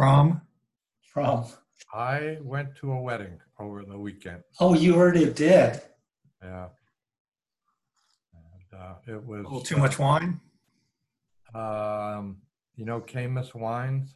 From? From? I went to a wedding over the weekend. Oh, you already did. Yeah. And, it was A little too much wine? You know, Caymus Wines.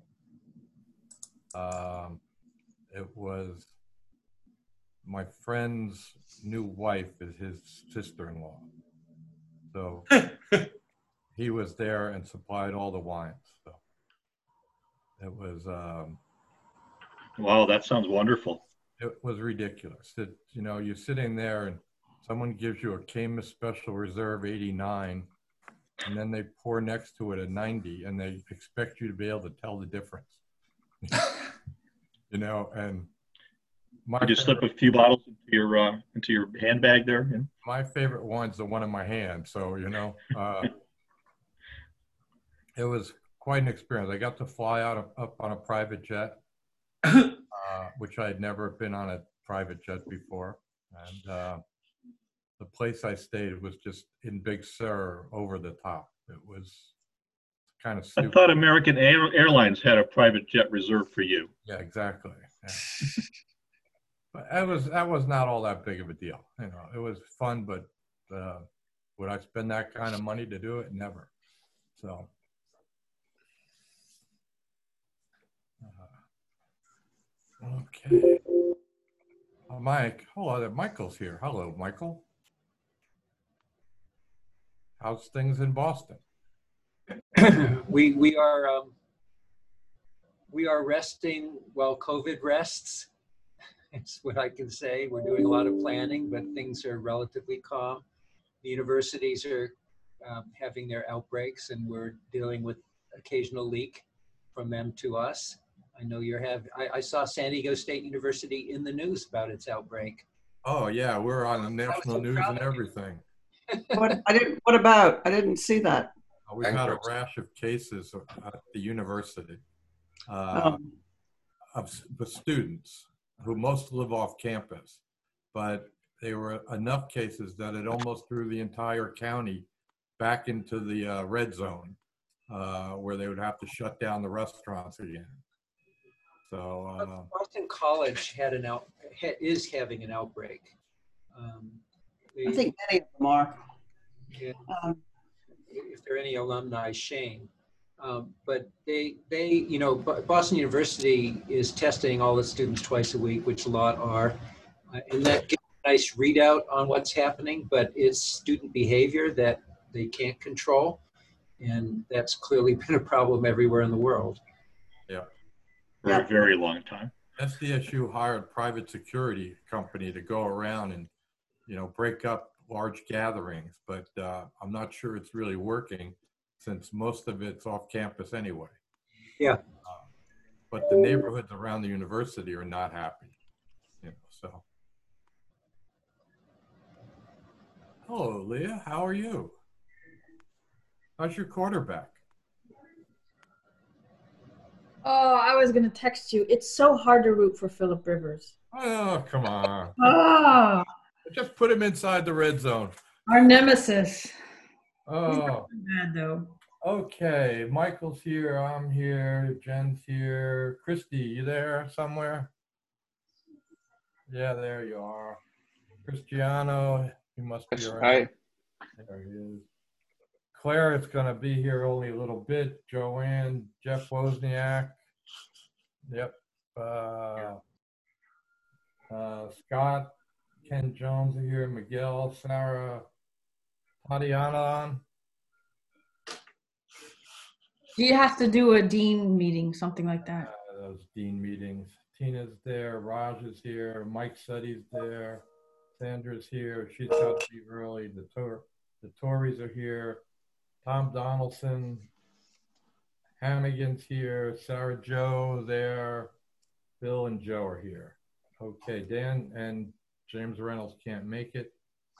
It was my friend's new wife is his sister-in-law. So he was there and supplied all the wines. So it was Wow, that sounds wonderful. it was ridiculous. That, you know, you're sitting there and someone gives you a Caymus Special Reserve 89, and then they pour next to it a 90, and they expect you to be able to tell the difference. You know, and my Could you slip a few bottles into your handbag there? Yeah. My favorite wine's the one in my hand. So, you know, it was quite an experience. I got to fly up on a private jet, which I had never been on a private jet before. And the place I stayed was just in Big Sur, over the top. It was kind of stupid. I thought American Airlines had a private jet reserved for you. Yeah, exactly. Yeah. But that was not all that big of a deal. You know, it was fun, but would I spend that kind of money to do it? Never. So. Okay. Mike, hello there. Michael's here. Hello, Michael. How's things in Boston? We are resting while COVID rests. It's what I can say. We're doing a lot of planning, but things are relatively calm. The universities are having their outbreaks, and we're dealing with occasional leak from them to us. I know I saw San Diego State University in the news about its outbreak. Oh yeah, we're on the national news and everything. What about? I didn't see that. We've had a rash of cases at the university of the students who most live off campus, but there were enough cases that it almost threw the entire county back into the red zone, where they would have to shut down the restaurants again. So Boston College is having an outbreak. I think many of them are. Yeah. If there are any alumni, shame. But you know, Boston University is testing all its students twice a week, which a lot are, and that gives a nice readout on what's happening. But it's student behavior that they can't control, and that's clearly been a problem everywhere in the world. Yeah, for a very long time. SDSU hired a private security company to go around and, you know, break up large gatherings, but I'm not sure it's really working, since most of it's off campus anyway. Yeah. But the neighborhoods around the university are not happy, you know, so. Hello, Leah, how are you? How's your quarterback? Oh, I was going to text you. It's so hard to root for Philip Rivers. Oh, come on. Oh. Just put him inside the red zone. Our nemesis. Oh. Bad though. Okay, Michael's here, I'm here, Jen's here. Christy, you there somewhere? Yeah, there you are. Cristiano, he must be around. There he is. Claire is going to be here only a little bit. Joanne, Jeff Wozniak. Yep. Scott, Ken Jones are here. Miguel, Sarah, Tatiana. You have to do a dean meeting, something like that. Those dean meetings. Tina's there. Raj is here. Mike Sutty's there. Sandra's here. She's got to be early. The Tories are here. Tom Donaldson. Hannigan's here. Sarah Joe there. Bill and Joe are here. Okay, Dan and James Reynolds can't make it.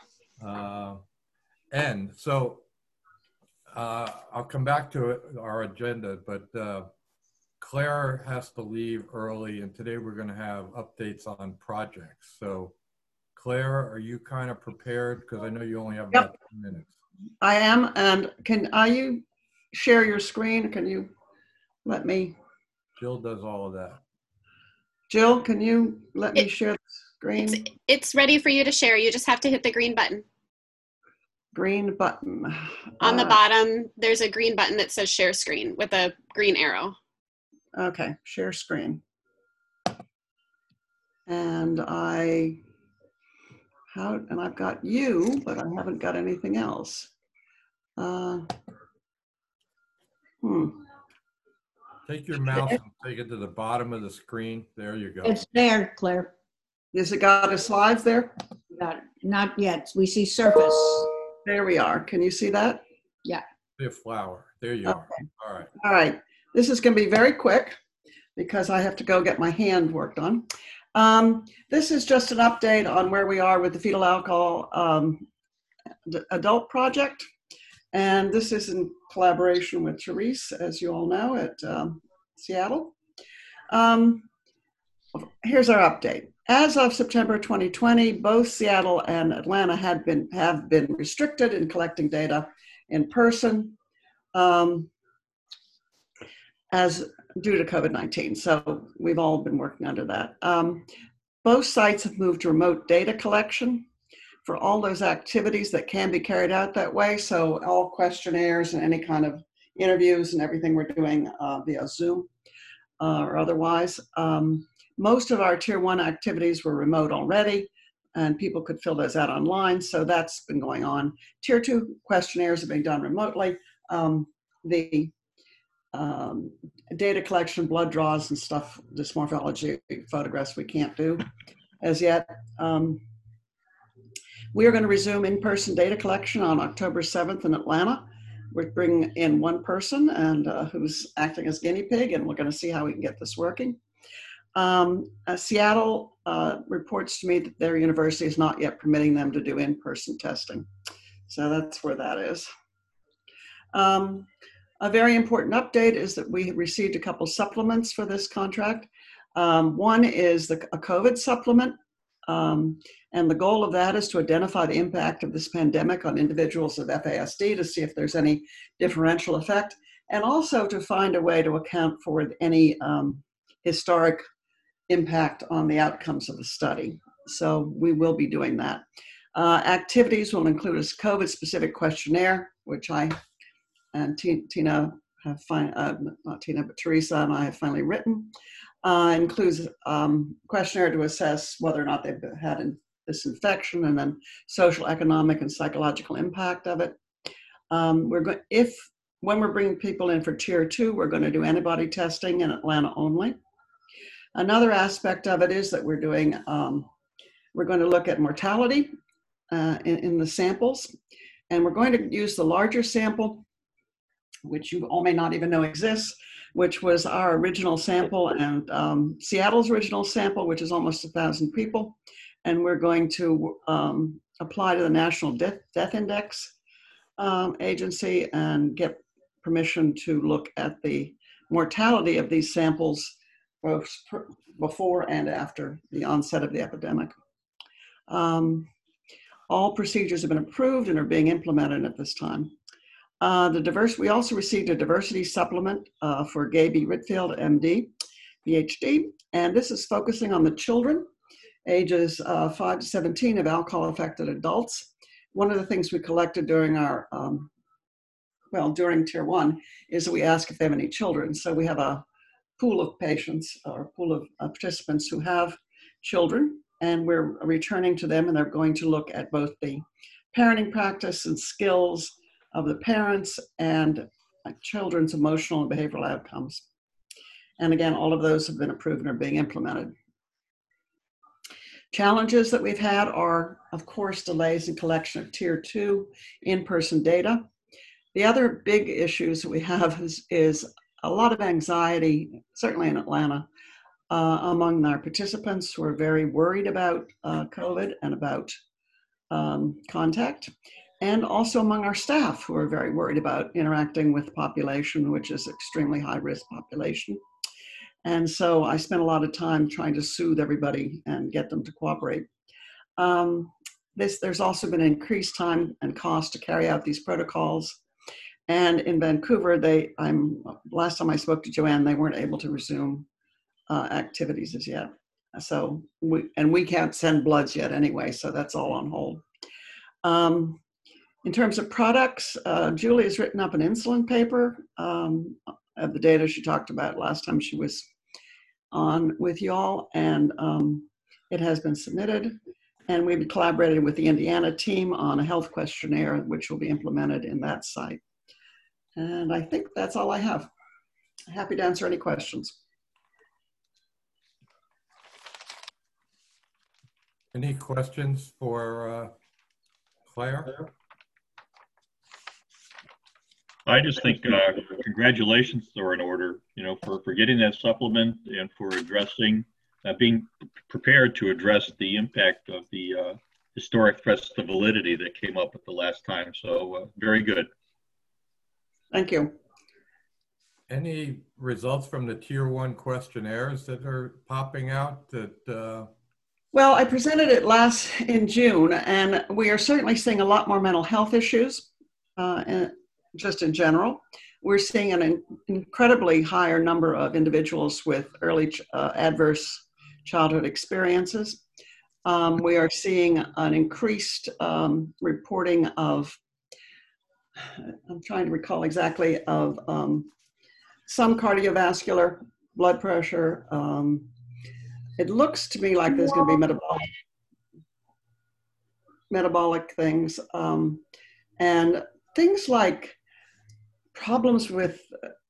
And so I'll come back to it, our agenda, but Claire has to leave early, and today we're going to have updates on projects. So Claire, are you kind of prepared? Because I know you only have about 10 minutes. I am, and can you share your screen? Can you let me Jill does all of that. Jill, can you let me share the screen? It's ready for you to share. You just have to hit the green button. Green button. On the bottom, there's a green button that says share screen with a green arrow. Okay, share screen. And I've got you, but I haven't got anything else. Take your mouse and take it to the bottom of the screen. There you go. It's there, Claire. Has it got a slides there? Got it. Not yet. We see surface. There we are. Can you see that? Yeah. See a flower. There you are. All right. All right. This is going to be very quick because I have to go get my hand worked on. This is just an update on where we are with the fetal alcohol adult project. And this is in collaboration with Therese, as you all know, at Seattle. Here's our update. As of September 2020, both Seattle and Atlanta have been restricted in collecting data in person as due to COVID-19. So we've all been working under that. Both sites have moved to remote data collection for all those activities that can be carried out that way. So all questionnaires and any kind of interviews and everything we're doing via Zoom or otherwise. Most of our Tier 1 activities were remote already, and people could fill those out online, so that's been going on. Tier 2 questionnaires are being done remotely. The data collection, blood draws and stuff, dysmorphology photographs we can't do as yet. We are going to resume in-person data collection on October 7th in Atlanta. We're bringing in one person and who's acting as guinea pig, and we're going to see how we can get this working. Seattle reports to me that their university is not yet permitting them to do in-person testing. So that's where that is. A very important update is that we received a couple supplements for this contract. One is a COVID supplement. And the goal of that is to identify the impact of this pandemic on individuals with FASD to see if there's any differential effect, and also to find a way to account for any historic impact on the outcomes of the study. So we will be doing that. Activities will include a COVID-specific questionnaire, which I and Tina have not Tina, but Teresa and I have finally written. Includes questionnaire to assess whether or not they've had this infection, and then social, economic, and psychological impact of it. When we're bringing people in for Tier 2, we're going to do antibody testing in Atlanta only. Another aspect of it is that we're going to look at mortality in the samples, and we're going to use the larger sample, which you all may not even know exists, which was our original sample and Seattle's original sample, which is almost 1,000 people. And we're going to apply to the National Death Index Agency and get permission to look at the mortality of these samples both before and after the onset of the epidemic. All procedures have been approved and are being implemented at this time. We also received a diversity supplement for Gaby Ritfield, MD, PhD, and this is focusing on the children ages 5 to 17 of alcohol-affected adults. One of the things we collected during our, during Tier 1 is that we ask if they have any children. So we have a pool of patients or a pool of participants who have children, and we're returning to them, and they're going to look at both the parenting practice and skills of the parents and children's emotional and behavioral outcomes. And again, all of those have been approved and are being implemented. Challenges that we've had are, of course, delays in collection of Tier 2 in-person data. The other big issues that we have is a lot of anxiety, certainly in Atlanta, among our participants who are very worried about COVID and about contact, and also among our staff who are very worried about interacting with the population, which is extremely high-risk population. And so I spent a lot of time trying to soothe everybody and get them to cooperate. There's also been increased time and cost to carry out these protocols. And in Vancouver, last time I spoke to Joanne, they weren't able to resume activities as yet. So we can't send bloods yet anyway, so that's all on hold. In terms of products, Julie has written up an insulin paper of the data she talked about last time she was on with y'all, and it has been submitted. And we've collaborated with the Indiana team on a health questionnaire, which will be implemented in that site. And I think that's all I have. Happy to answer any questions. Any questions for Claire? I just think congratulations are in order, for getting that supplement and for addressing, being prepared to address the impact of the historic threats to validity that came up at the last time. So very good. Thank you. Any results from the Tier 1 questionnaires that are popping out that? Well, I presented it in June, and we are certainly seeing a lot more mental health issues. Just in general, we're seeing an incredibly higher number of individuals with early adverse childhood experiences. We are seeing an increased reporting of, I'm trying to recall exactly, of some cardiovascular, blood pressure. It looks to me like there's going to be metabolic things, and things like problems with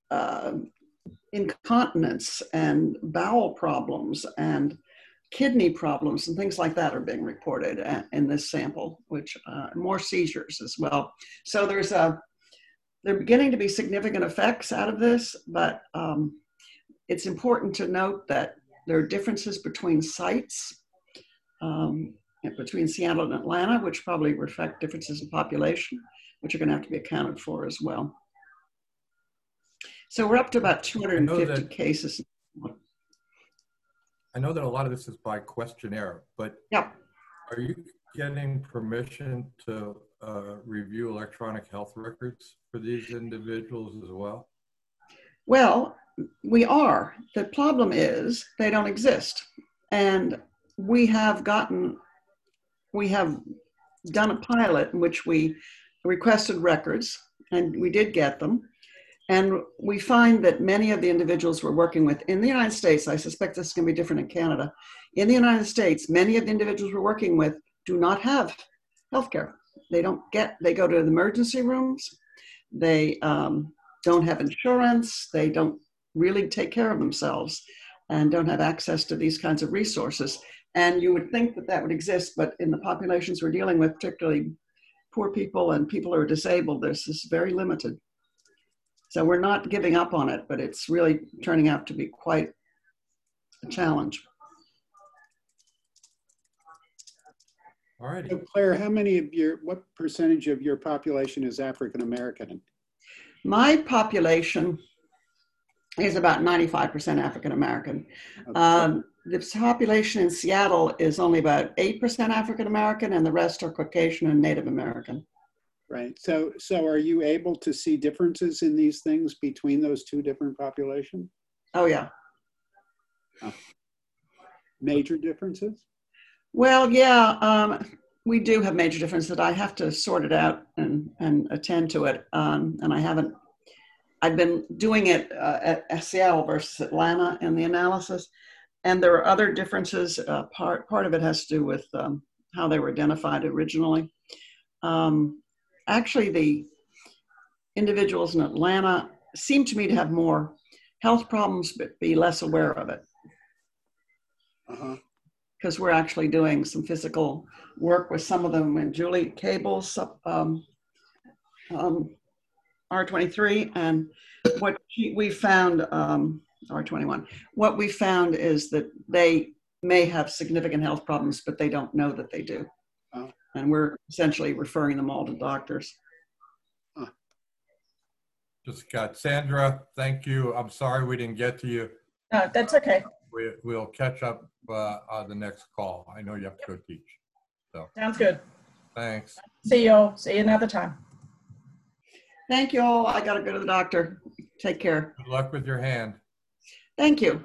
incontinence and bowel problems and kidney problems and things like that are being reported in this sample, which more seizures as well. So there are beginning to be significant effects out of this, but it's important to note that there are differences between sites, between Seattle and Atlanta, which probably reflect differences in population, which are going to have to be accounted for as well. So we're up to about 250 cases. I know that a lot of this is by questionnaire, but yep. Are you getting permission to review electronic health records for these individuals as well? Well, we are. The problem is they don't exist. And we have done a pilot in which we requested records, and we did get them. And we find that many of the individuals we're working with in the United States, I suspect this is going to be different in Canada. In the United States, many of the individuals we're working with do not have healthcare. They go to the emergency rooms. They don't have insurance. They don't really take care of themselves and don't have access to these kinds of resources. And you would think that that would exist, but in the populations we're dealing with, particularly poor people and people who are disabled, this is very limited. So we're not giving up on it, but it's really turning out to be quite a challenge. All right. So Claire, what percentage of your population is African American? My population is about 95% African American. Okay. The population in Seattle is only about 8% African American, and the rest are Caucasian and Native American. Right. So are you able to see differences in these things between those two different populations? Oh, yeah. Oh. Major differences? Well, yeah, we do have major differences that I have to sort it out and attend to it. And I haven't. I've been doing it at Seattle versus Atlanta in the analysis. And there are other differences. Part of it has to do with how they were identified originally. Actually, the individuals in Atlanta seem to me to have more health problems, but be less aware of it. Because we're actually doing some physical work with some of them. And Julie Cable's R23, and what we found, R21, what we found is that they may have significant health problems, but they don't know that they do. Oh. And we're essentially referring them all to doctors. Just got Sandra, thank you. I'm sorry we didn't get to you. That's okay. We'll catch up on the next call. I know you have to go teach. So sounds good. Thanks. See you another time. Thank you all. I gotta go to the doctor. Take care. Good luck with your hand. Thank you.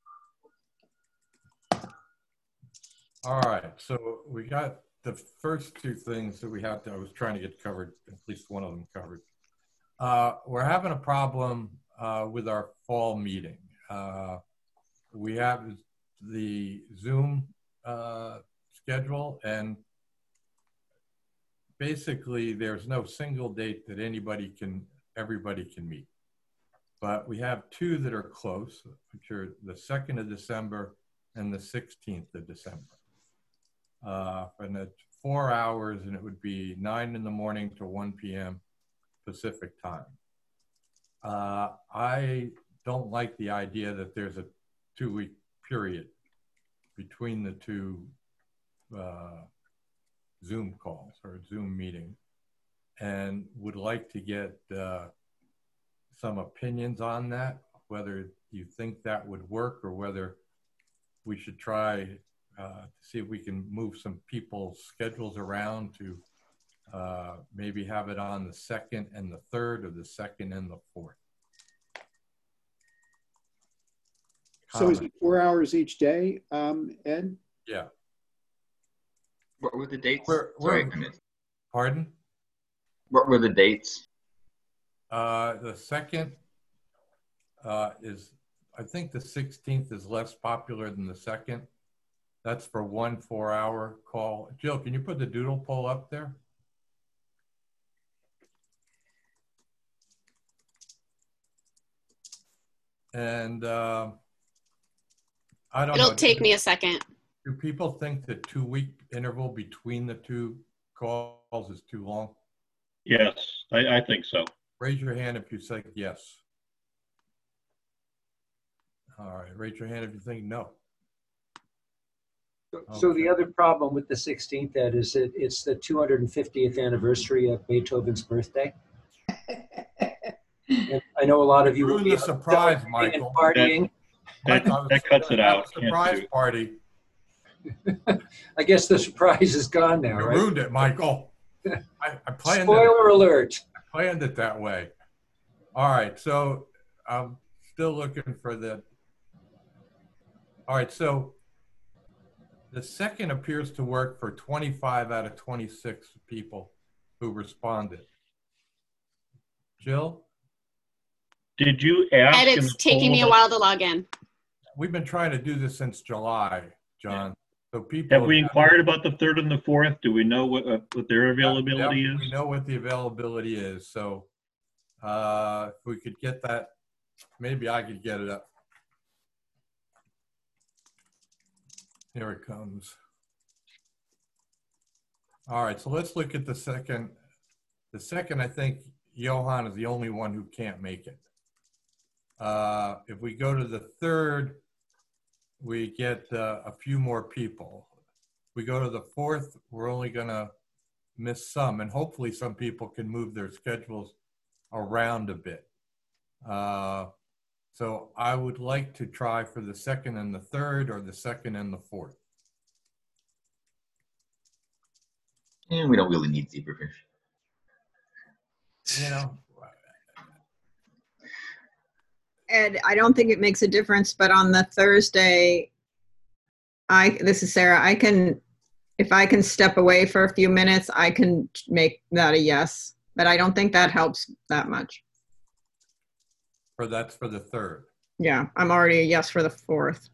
All right, so we got the first two things that I was trying to get covered, at least one of them covered. We're having a problem with our fall meeting. We have the Zoom schedule, and basically there's no single date that everybody can meet. But we have two that are close, which are the 2nd of December and the 16th of December. And it's 4 hours, and it would be 9 in the morning to 1 p.m. Pacific time. I don't like the idea that there's a 2-week period between the two Zoom calls or Zoom meetings, and would like to get some opinions on that, whether you think that would work or whether we should try to see if we can move some people's schedules around to maybe have it on the 2nd and the 3rd, or the 2nd and the 4th. So is it 4 hours each day, Ed? Yeah. What were the dates? Sorry, I missed. Pardon? What were the dates? The 2nd is, I think the 16th is less popular than the 2nd. That's for 1 4-hour call. Jill, can you put the doodle poll up there? And I don't know. It'll take me a second. Do people think the 2-week interval between the two calls is too long? Yes, I think so. Raise your hand if you say yes. All right, raise your hand if you think no. So the other problem with the 16th, Ed, is that it's the 250th anniversary of Beethoven's birthday. And I know a lot of you will Ruin be the surprise, Michael. Partying. That cuts it out. Surprise party. I guess the surprise is gone now, You right? ruined it, Michael. I planned Spoiler alert. I planned it that way. All right, so I'm still looking for the. All right, so the 2nd appears to work for 25 out of 26 people who responded. Jill? Did you ask? And it's taking me a while to log in. We've been trying to do this since July, John. So people Have we inquired about the 3rd and the 4th? Do we know what their availability Yep, is? we know what the availability is. So if we could get that, maybe I could get it up. Here it comes. All right, so let's look at the 2nd. The 2nd, I think Johan is the only one who can't make it. If we go to the 3rd, we get a few more people. We go to the 4th, we're only gonna miss some, and hopefully some people can move their schedules around a bit. So I would like to try for the 2nd and the 3rd, or the 2nd and the 4th. And we don't really need zebrafish. You know, Ed, I don't think it makes a difference, but on the Thursday, this is Sarah, if I can step away for a few minutes, I can make that a yes, but I don't think that helps that much. that's for the 3rd. Yeah, I'm already a yes for the 4th.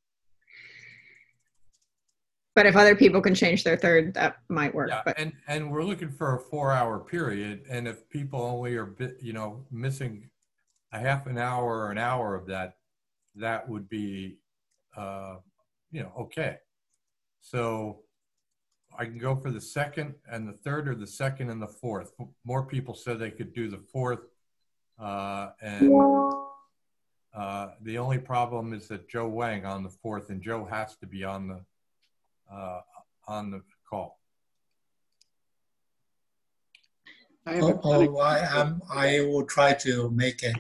But if other people can change their 3rd, that might work. Yeah, but and we're looking for a 4-hour period, and if people only are missing a half an hour or an hour of that, that would be okay. So I can go for the 2nd and the 3rd, or the 2nd and the 4th. More people said they could do the 4th, and the only problem is that Joe Wang on the 4th, and Joe has to be on the call. I will try to make it.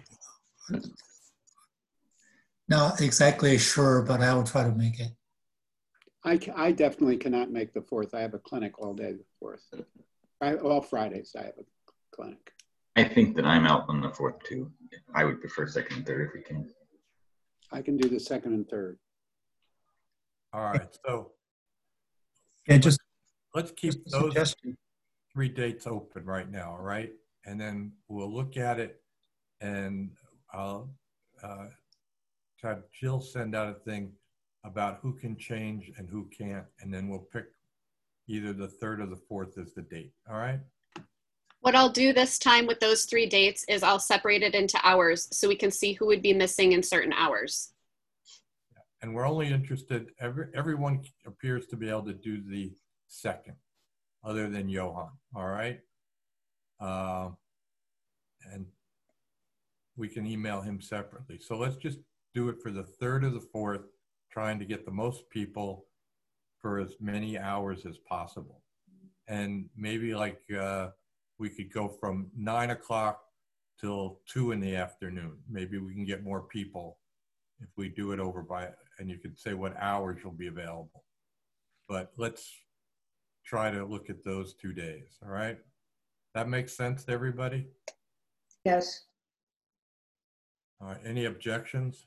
Not exactly sure, but I will try to make it. I definitely cannot make the 4th. I have a clinic all day the 4th. All Fridays I have a clinic. I think that I'm out on the 4th too. I would prefer 2nd and 3rd if we can. I can do the 2nd and 3rd. All right, so Yeah, just let's keep a those suggestion. 3 dates open right now, all right? And then we'll look at it, and I'll have Jill send out a thing about who can change and who can't, and then we'll pick either the 3rd or the 4th as the date, all right? What I'll do this time with those 3 dates is I'll separate it into hours so we can see who would be missing in certain hours. And we're only interested, everyone appears to be able to do the 2nd, other than Johan, all right? And we can email him separately. So let's just do it for the 3rd or the 4th, trying to get the most people for as many hours as possible. And maybe like we could go from 9 o'clock till 2 in the afternoon. Maybe we can get more people if we do it over by, and you could say what hours you'll be available. But let's try to look at those 2 days, all right? That makes sense to everybody? Yes. All right, any objections?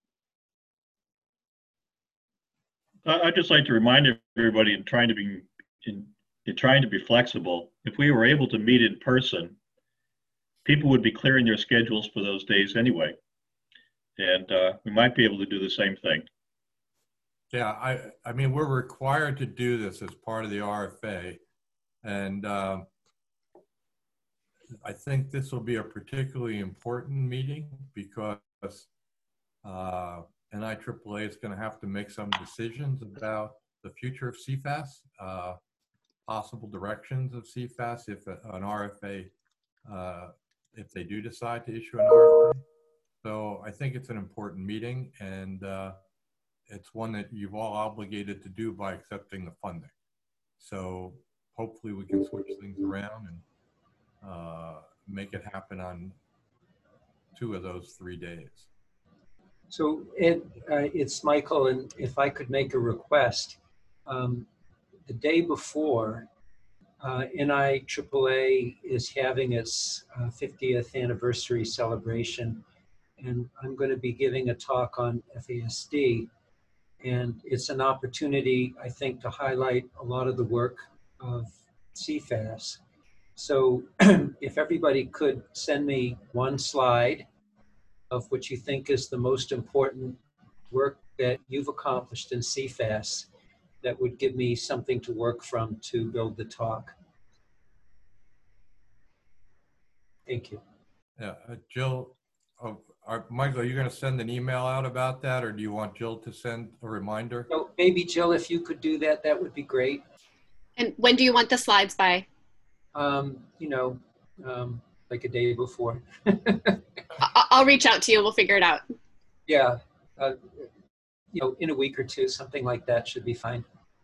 I'd just like to remind everybody in trying to be flexible, if we were able to meet in person, people would be clearing their schedules for those days anyway. And we might be able to do the same thing. Yeah, I mean, we're required to do this as part of the RFA. And I think this will be a particularly important meeting because NIAAA is going to have to make some decisions about the future of CFAS, possible directions of CFAS if an RFA, if they do decide to issue an RFA. So I think it's an important meeting, and it's one that you've all obligated to do by accepting the funding. So hopefully we can switch things around and make it happen on 2 of those 3 days. So it's Michael, and if I could make a request, the day before, NIAAA is having its 50th anniversary celebration, and I'm going to be giving a talk on FASD, and it's an opportunity, I think, to highlight a lot of the work of CFAS. So if everybody could send me one slide of what you think is the most important work that you've accomplished in CFAS, that would give me something to work from to build the talk. Thank you. Yeah, Jill, Michael, are you going to send an email out about that, or do you want Jill to send a reminder? So maybe Jill, if you could do that, that would be great. And when do you want the slides by? You know, like a day before. I'll reach out to you. We'll figure it out. Yeah, you know, in a week or 2, something like that should be fine.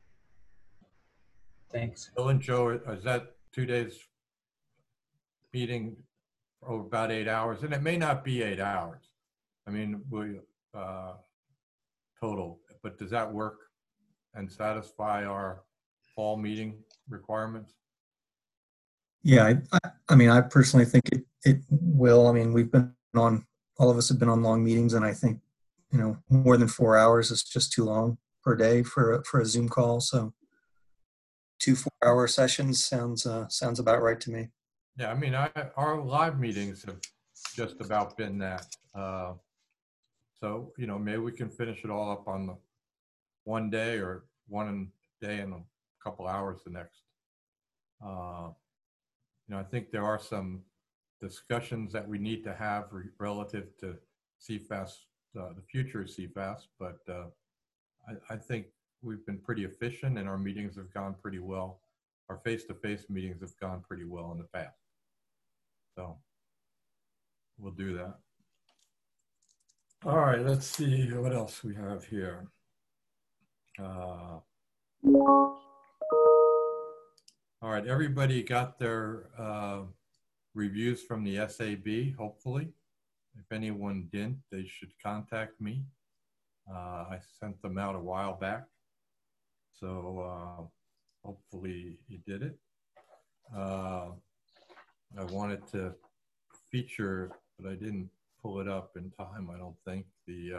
Thanks. Bill and Joe, is that 2 days meeting for about 8 hours? And it may not be 8 hours. I mean, we total, but does that work and satisfy our fall meeting requirements? Yeah, I mean, I personally think it will. I mean, we've been on, all of us have been on long meetings, and I think, you know, more than 4 hours is just too long per day for a Zoom call. So 2 4-hour sessions sounds about right to me. Yeah, I mean, our live meetings have just about been that. So, you know, maybe we can finish it all up on the one day, or one day and a couple hours the next. You know, I think there are some discussions that we need to have relative to CFAS, the future of CFAS, but I think we've been pretty efficient and our meetings have gone pretty well. Our face-to-face meetings have gone pretty well in the past. So we'll do that. All right, let's see what else we have here. All right, everybody got their reviews from the SAB, hopefully. If anyone didn't, they should contact me. I sent them out a while back. So hopefully you did it. I wanted to feature, but I didn't pull it up in time, I don't think. The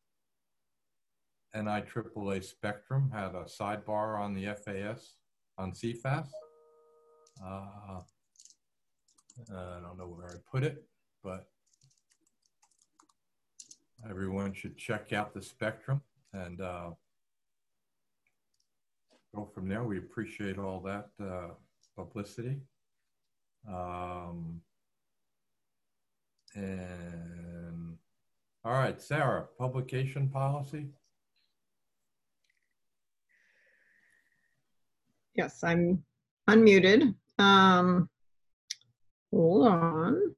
NIAAA Spectrum had a sidebar on the FAS, on CFAS. I don't know where I put it, but everyone should check out the Spectrum and go from there. We appreciate all that publicity. And all right, Sarah, publication policy. Yes, I'm unmuted. Hold on.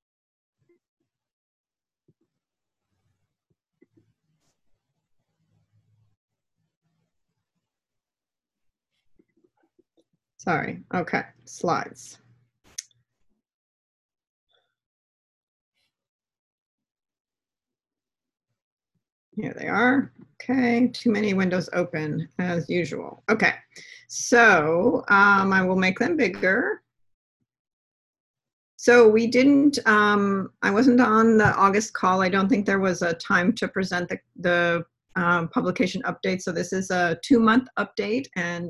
Sorry. Okay, slides. Here they are. Okay, too many windows open as usual. Okay, so I will make them bigger. So we didn't, I wasn't on the August call. I don't think there was a time to present the publication update. So this is a 2-month update, and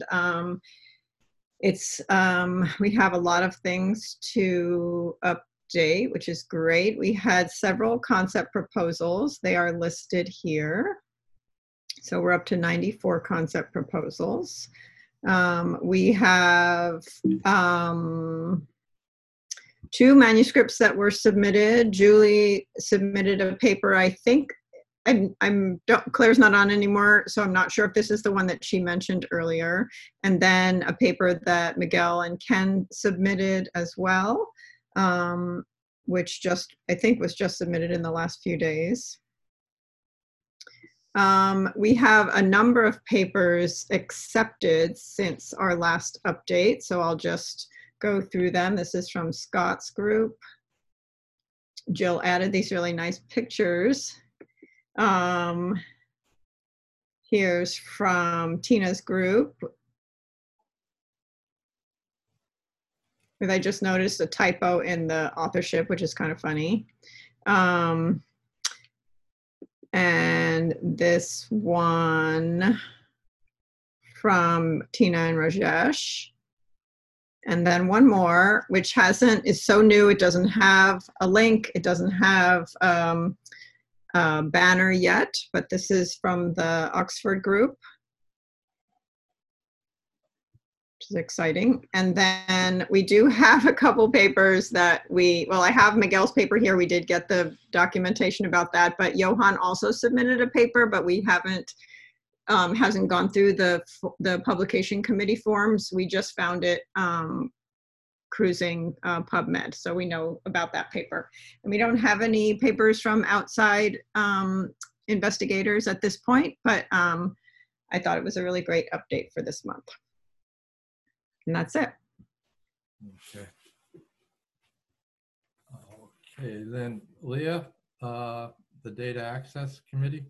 we have a lot of things to update, which is great. We had several concept proposals. They are listed here. So we're up to 94 concept proposals. We have 2 manuscripts that were submitted. Julie submitted a paper, I think. Claire's not on anymore, so I'm not sure if this is the one that she mentioned earlier. And then a paper that Miguel and Ken submitted as well, which I think was just submitted in the last few days. We have a number of papers accepted since our last update, so I'll just go through them. This is from Scott's group. Jill added these really nice pictures. Here's from Tina's group. And I just noticed a typo in the authorship, which is kind of funny. And this one from Tina and Rajesh. And then one more, which is so new, it doesn't have a link, it doesn't have a banner yet, but this is from the Oxford group, which is exciting. And then we do have a couple papers that I have Miguel's paper here. We did get the documentation about that, but Johan also submitted a paper, but we hasn't gone through the publication committee forms. We just found it cruising PubMed, so we know about that paper. And we don't have any papers from outside investigators at this point, but I thought it was a really great update for this month. And that's it. Okay. Okay, then Leah, the Data Access Committee.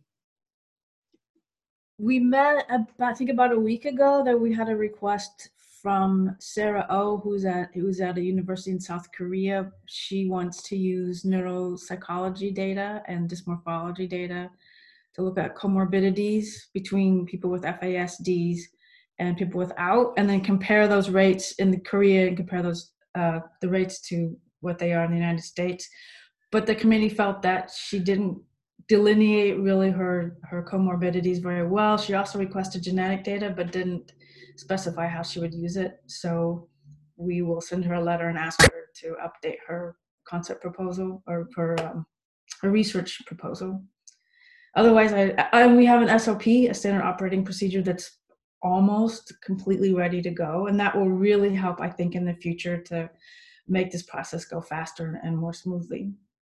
We met, I think about a week ago, that we had a request from Sarah Oh, who's at a university in South Korea. She wants to use neuropsychology data and dysmorphology data to look at comorbidities between people with FASDs and people without, and then compare those rates in Korea and compare those the rates to what they are in the United States. But the committee felt that she didn't delineate really her comorbidities very well. She also requested genetic data, but didn't specify how she would use it. So we will send her a letter and ask her to update her concept proposal or her research proposal. Otherwise, we have an SOP, a standard operating procedure, that's almost completely ready to go. And that will really help, I think, in the future to make this process go faster and more smoothly.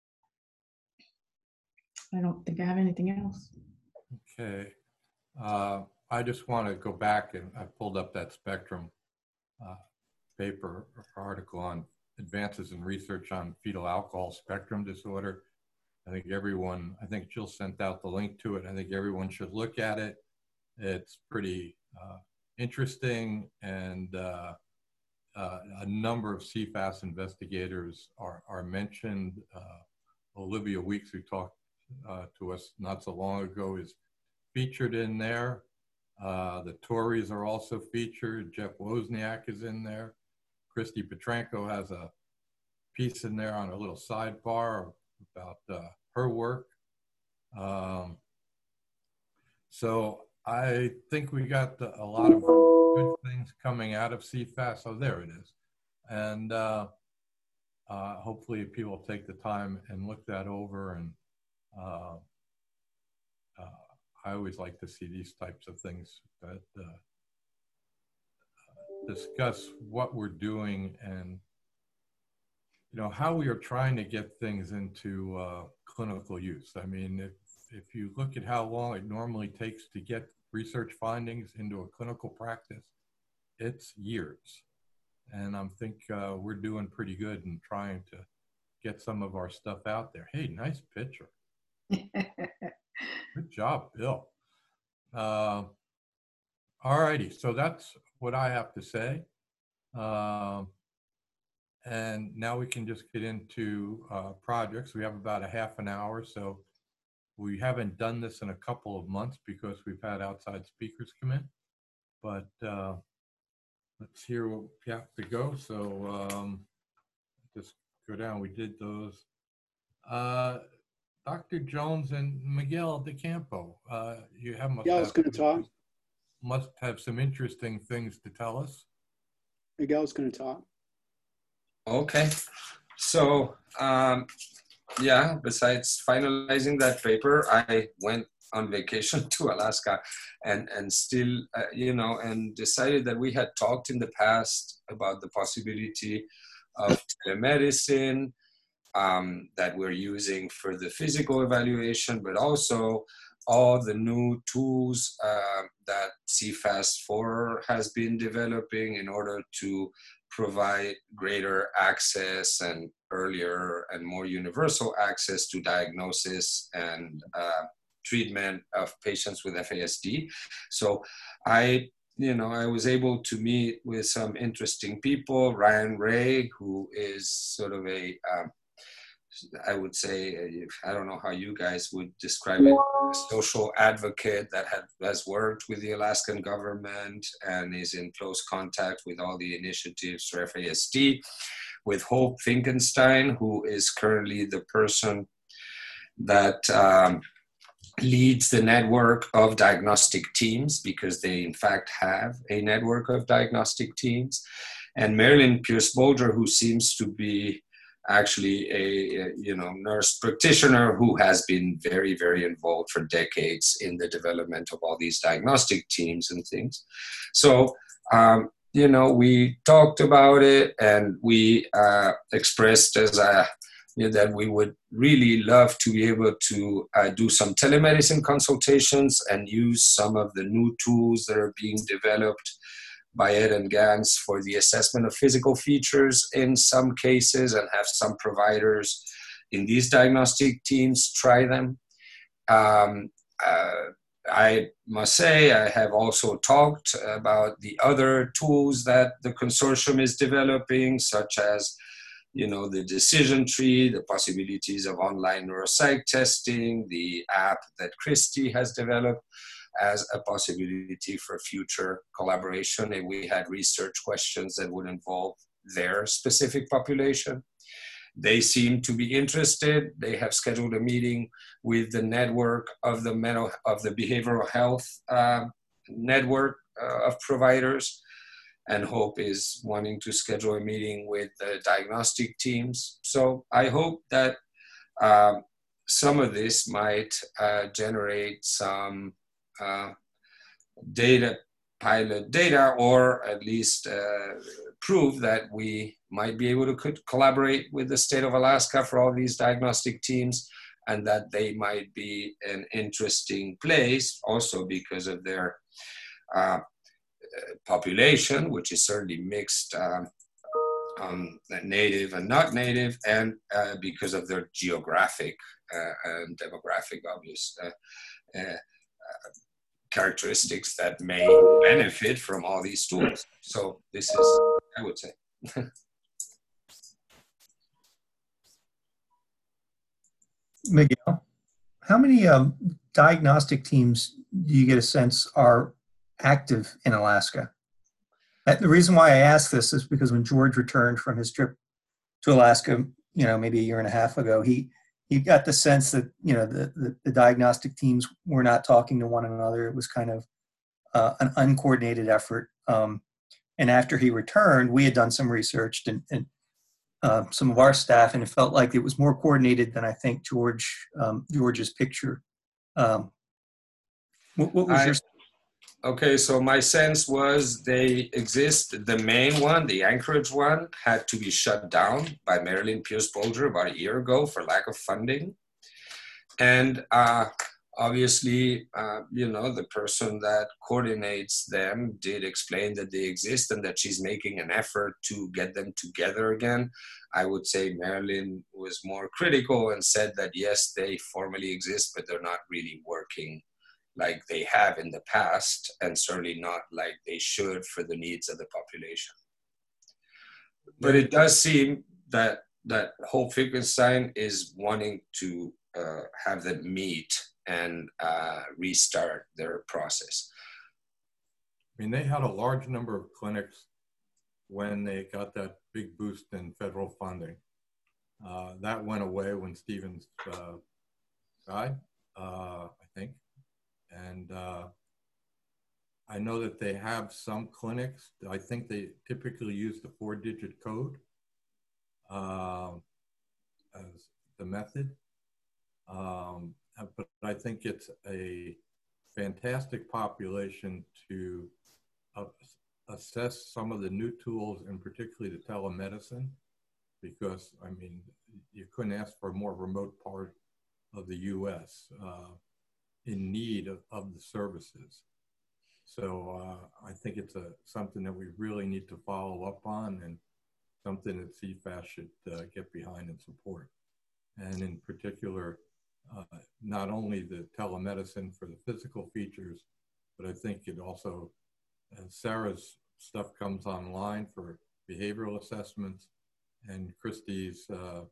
I don't think I have anything else. Okay. I just want to go back, and I pulled up that Spectrum paper or article on advances in research on fetal alcohol spectrum disorder. I think Jill sent out the link to it. I think everyone should look at it. It's pretty interesting, and a number of CFAS investigators are mentioned. Olivia Weeks, who talked to us not so long ago, is featured in there. The Tories are also featured. Jeff Wozniak is in there. Christy Petranco has a piece in there on a little sidebar about her work. So I think we got a lot of good things coming out of CFAS. Oh, there it is. And hopefully people take the time and look that over. And I always like to see these types of things that discuss what we're doing and, you know, how we are trying to get things into clinical use. I mean, if you look at how long it normally takes to get research findings into a clinical practice, it's years. And I think we're doing pretty good in trying to get some of our stuff out there. Hey, nice picture. Good job, Bill. All righty, so that's what I have to say. And now we can just get into projects. We have about a half an hour, so we haven't done this in a couple of months because we've had outside speakers come in. But let's hear what we have to go. So just go down. We did those. Dr. Jones and Miguel DeCampo, you have Miguel's going to talk. Must have some interesting things to tell us. Miguel's going to talk. Okay. So, yeah, besides finalizing that paper, I went on vacation to Alaska and still, you know, and decided that we had talked in the past about the possibility of telemedicine that we're using for the physical evaluation, but also all the new tools that CFAS4 has been developing in order to provide greater access and earlier and more universal access to diagnosis and treatment of patients with FASD. So I was able to meet with some interesting people. Ryan Ray, who is sort of a, I would say, I don't know how you guys would describe it, a social advocate that has worked with the Alaskan government and is in close contact with all the initiatives for FASD, with Hope Finkenstein, who is currently the person that leads the network of diagnostic teams, because they in fact have a network of diagnostic teams, and Marilyn Pierce-Bolger, who seems to be actually a nurse practitioner who has been very, very involved for decades in the development of all these diagnostic teams and things. So, we talked about it, and we expressed that we would really love to be able to do some telemedicine consultations and use some of the new tools that are being developed by Ed and Gans for the assessment of physical features in some cases, and have some providers in these diagnostic teams try them. I must say, I have also talked about the other tools that the consortium is developing, such as the decision tree, the possibilities of online neuropsych testing, the app that Christy has developed as a possibility for future collaboration if we had research questions that would involve their specific population. They seem to be interested. They have scheduled a meeting with the network of the behavioral health network of providers, and Hope is wanting to schedule a meeting with the diagnostic teams. So I hope that some of this might generate some pilot data, or at least prove that we might be able to collaborate with the state of Alaska for all these diagnostic teams, and that they might be an interesting place also because of their population, which is certainly mixed, native and not native, and because of their geographic and demographic obvious characteristics that may benefit from all these tools. So this is, I would say. Miguel, how many diagnostic teams do you get a sense are active in Alaska? The reason why I ask this is because when George returned from his trip to Alaska, maybe a year and a half ago, he got the sense that, the diagnostic teams were not talking to one another. It was kind of an uncoordinated effort. And after he returned, we had done some research and some of our staff, and it felt like it was more coordinated than I think George's picture. What was your? Okay, so my sense was they exist. The main one, the Anchorage one, had to be shut down by Marilyn Pierce Bolger about a year ago for lack of funding. And obviously, the person that coordinates them did explain that they exist and that she's making an effort to get them together again. I would say Marilyn was more critical and said that, yes, they formally exist, but they're not really working like they have in the past, and certainly not like they should for the needs of the population. But it does seem that Hope Finkelstein is wanting to have them meet and restart their process. I mean, they had a large number of clinics when they got that big boost in federal funding. That went away when Stevens died, I think. And I know that they have some clinics. I think they typically use the 4-digit code as the method. But I think it's a fantastic population to assess some of the new tools, and particularly the telemedicine, because, I mean, you couldn't ask for a more remote part of the U.S. In need of the services. So I think it's something that we really need to follow up on, and something that CFAS should get behind and support. And in particular, not only the telemedicine for the physical features, but I think it also, as Sarah's stuff comes online for behavioral assessments, and Christie's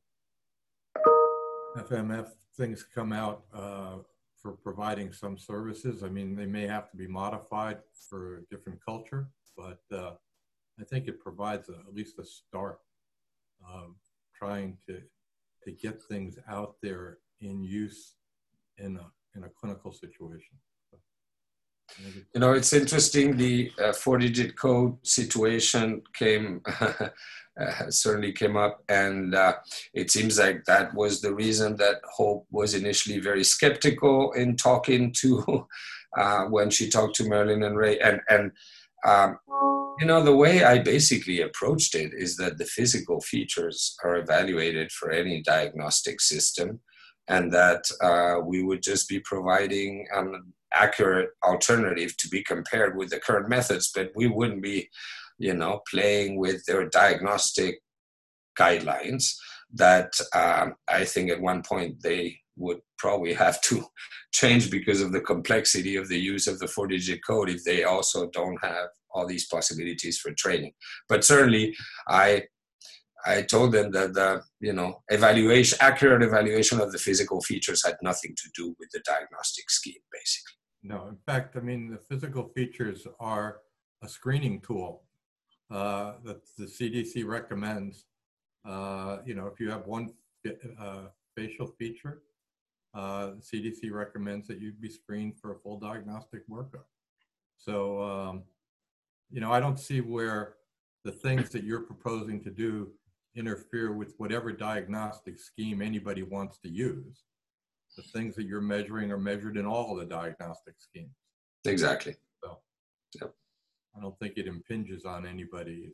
FMF things come out for providing some services. I mean, they may have to be modified for a different culture, but I think it provides at least a start of trying to get things out there in use in a clinical situation. You know, it's interesting, the 4-digit code situation certainly came up, and it seems like that was the reason that Hope was initially very skeptical in talking to, when she talked to Marilyn and Ray. And you know, the way I basically approached it is that the physical features are evaluated for any diagnostic system, and that we would just be providing an accurate alternative to be compared with the current methods, but we wouldn't be, you know, playing with their diagnostic guidelines that I think at one point they would probably have to change because of the complexity of the use of the 4-digit code if they also don't have all these possibilities for training. But certainly I told them that the, you know, accurate evaluation of the physical features had nothing to do with the diagnostic scheme, basically. No, in fact, I mean, the physical features are a screening tool that the CDC recommends. You know, if you have one facial feature, the CDC recommends that you be screened for a full diagnostic workup. So, you know, I don't see where the things that you're proposing to do interfere with whatever diagnostic scheme anybody wants to use. The things that you're measuring are measured in all of the diagnostic schemes. Exactly. So, yep. I don't think it impinges on anybody's.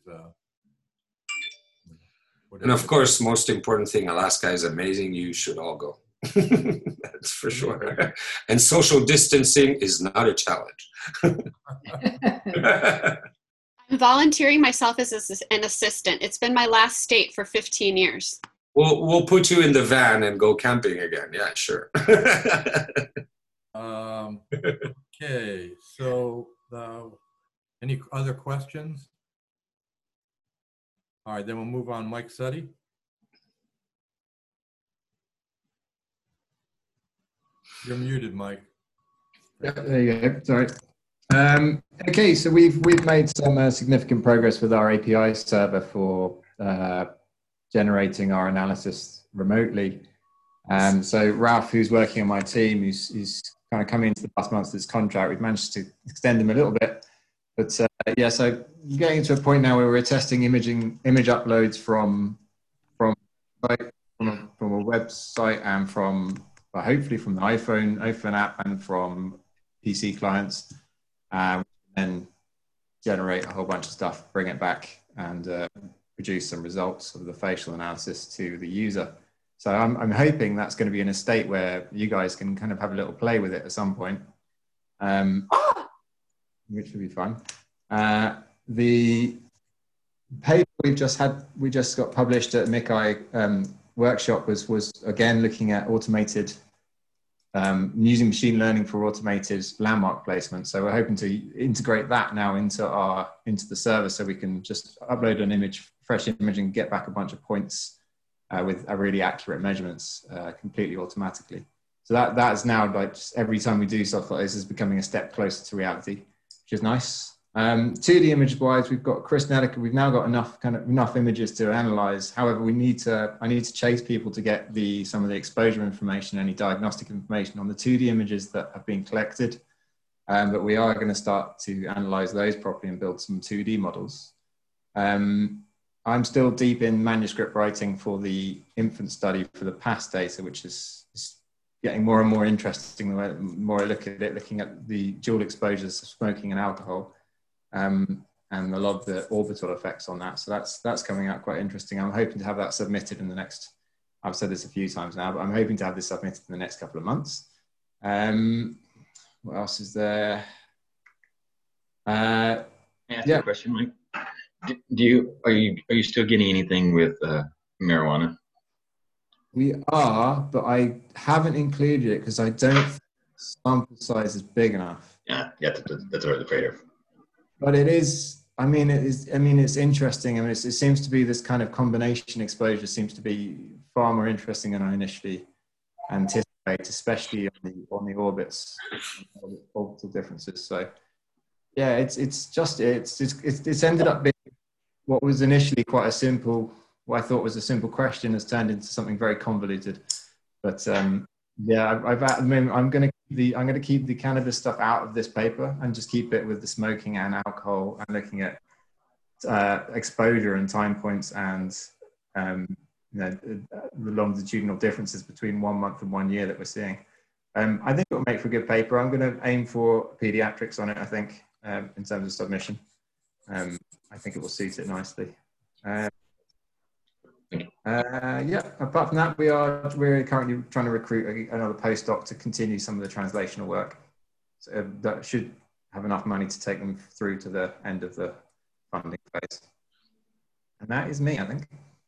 And of course, most important thing, Alaska is amazing. You should all go. That's for sure. And social distancing is not a challenge. I'm volunteering myself as an assistant. It's been my last state for 15 years. We'll put you in the van and go camping again. Yeah, sure. Okay, so any other questions? All right, then we'll move on. Mike Suddy. You're muted, Mike. Yeah, there you go. Sorry. Okay, so we've made some significant progress with our API server for generating our analysis remotely. So Ralph, who's working on my team, who's kind of coming into the last months of this contract, we've managed to extend him a little bit. But yeah, so getting to a point now where we're testing image uploads from a website and from hopefully from the iPhone app and from PC clients, and generate a whole bunch of stuff, bring it back, and produce some results of the facial analysis to the user. So I'm hoping that's going to be in a state where you guys can kind of have a little play with it at some point, which would be fun. The paper we just got published at MICI workshop was again looking at automated, using machine learning for automated landmark placement. So we're hoping to integrate that now into the server, so we can just upload an image, fresh image, and get back a bunch of points with really accurate measurements completely automatically. So that is now, like, just every time we do stuff like this is becoming a step closer to reality, which is nice. 2D image wise, we've got Chris Nedica. We've now got enough images to analyze. However, I need to chase people to get some of the exposure information, any diagnostic information on the 2D images that have been collected. But we are going to start to analyze those properly and build some 2D models. I'm still deep in manuscript writing for the infant study for the past data, which is getting more and more interesting the more I look at it, looking at the dual exposures of smoking and alcohol, and a lot of the orbital effects on that. So that's coming out quite interesting. I'm hoping to have that submitted in the next, I've said this a few times now, but I'm hoping to have this submitted in the next couple of months. What else is there? Can I ask you a question, Mike? Are you still getting anything with marijuana? We are, but I haven't included it because I don't think the sample size is big enough. Yeah, that's what I was afraid of. But it is. I mean, it's interesting. I mean, it seems to be this kind of combination exposure seems to be far more interesting than I initially anticipated, especially on the orbits, orbital differences. So, yeah, it's ended up being what was initially quite a simple, what I thought was a simple question, has turned into something very convoluted. But yeah, I'm going to keep the cannabis stuff out of this paper and just keep it with the smoking and alcohol, and looking at exposure and time points, and the longitudinal differences between 1 month and 1 year that we're seeing. I think it will make for a good paper. I'm going to aim for pediatrics on it, I think, in terms of submission. I think it will suit it nicely. Yeah, apart from that, we're currently trying to recruit another postdoc to continue some of the translational work. So that should have enough money to take them through to the end of the funding phase. And that is me, I think.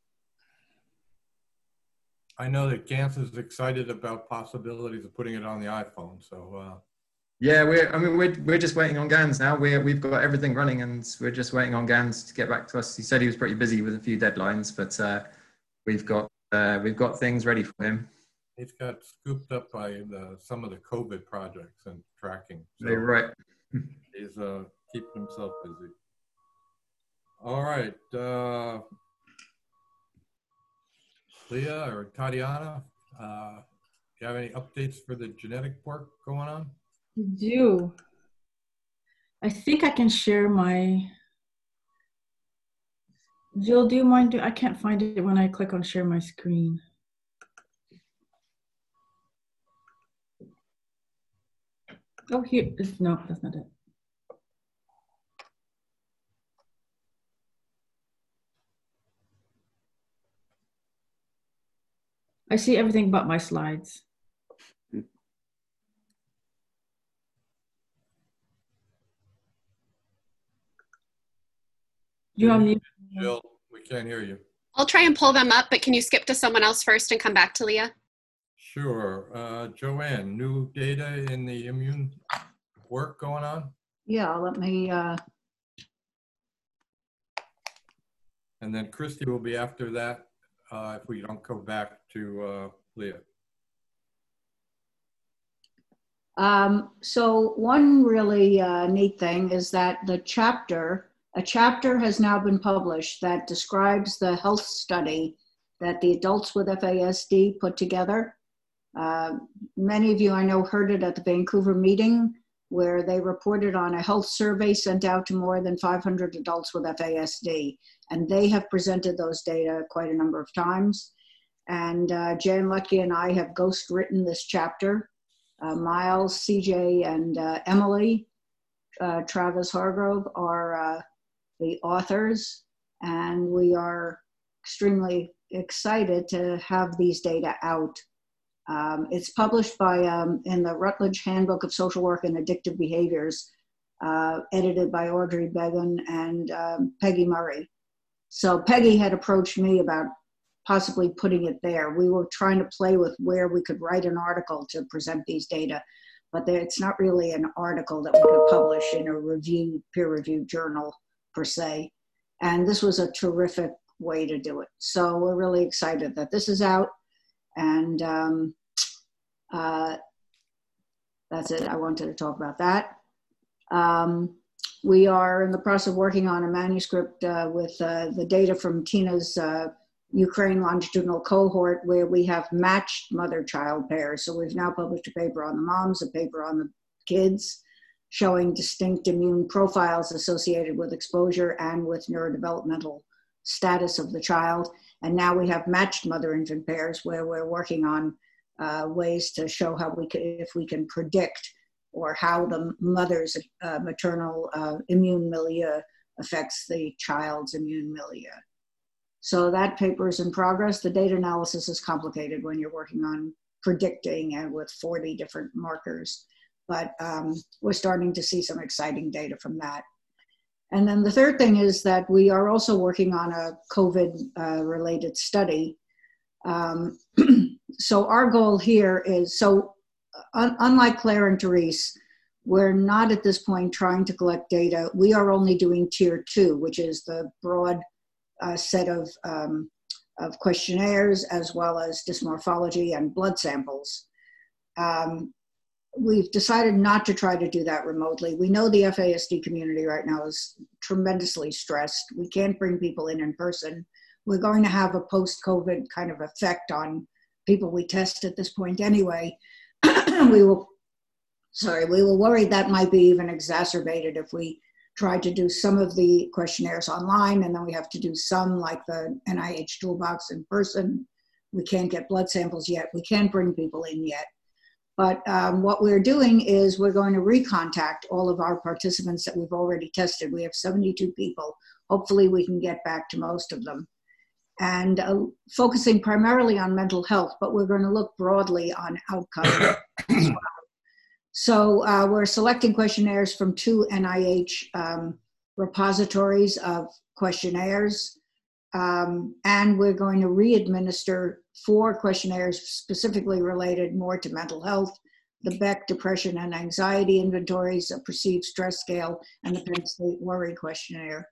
I know that Gans is excited about possibilities of putting it on the iPhone. So yeah, we're just waiting on Gans now. We've got everything running, and we're just waiting on Gans to get back to us. He said he was pretty busy with a few deadlines, but we've got things ready for him. He's got scooped up by some of the COVID projects and tracking. So you're right. He's keeping himself busy. All right. Leah or Tatiana, do you have any updates for the genetic work going on? I do. I think I can share my... Jill, do you mind? I can't find it when I click on share my screen. Oh, here. No, that's not it. I see everything but my slides. Jill, we can't hear you. I'll try and pull them up, but can you skip to someone else first and come back to Leah? Sure. Joanne, new data in the immune work going on? Yeah, let me. And then Christy will be after that if we don't go back to Leah. So one really neat thing is that a chapter has now been published that describes the health study that the adults with FASD put together. Many of you I know heard it at the Vancouver meeting, where they reported on a health survey sent out to more than 500 adults with FASD. And they have presented those data quite a number of times. And Jan Lutke and I have ghost written this chapter. Miles, CJ, and Emily, Travis Hargrove are the authors. And we are extremely excited to have these data out. It's published by in the Rutledge Handbook of Social Work and Addictive Behaviors, edited by Audrey Began and Peggy Murray. So Peggy had approached me about possibly putting it there. We were trying to play with where we could write an article to present these data, but it's not really an article that we could publish in a peer-reviewed journal per se. And this was a terrific way to do it. So we're really excited that this is out. And that's it. I wanted to talk about that. We are in the process of working on a manuscript with the data from Tina's Ukraine longitudinal cohort, where we have matched mother-child pairs. So we've now published a paper on the moms, a paper on the kids, showing distinct immune profiles associated with exposure and with neurodevelopmental status of the child. And now we have matched mother-infant pairs, where we're working on ways to show how if we can predict or how the mother's maternal immune milieu affects the child's immune milieu. So that paper is in progress. The data analysis is complicated when you're working on predicting and with 40 different markers, but we're starting to see some exciting data from that. And then the third thing is that we are also working on a COVID related study. So our goal here is, unlike Claire and Therese, we're not at this point trying to collect data. We are only doing tier 2, which is the broad set of questionnaires, as well as dysmorphology and blood samples. We've decided not to try to do that remotely. We know the FASD community right now is tremendously stressed. We can't bring people in person. We're going to have a post-COVID kind of effect on people we test at this point anyway. we were worried that might be even exacerbated if we tried to do some of the questionnaires online, and then we have to do some like the NIH toolbox in person. We can't get blood samples yet. We can't bring people in yet. But what we're doing is we're going to recontact all of our participants that we've already tested. We have 72 people. Hopefully we can get back to most of them. And focusing primarily on mental health, but we're going to look broadly on outcomes as well. So we're selecting questionnaires from 2 NIH repositories of questionnaires. And we're going to re-administer 4 questionnaires specifically related more to mental health: the Beck Depression and Anxiety Inventories, a Perceived Stress Scale, and the Penn State Worry Questionnaire.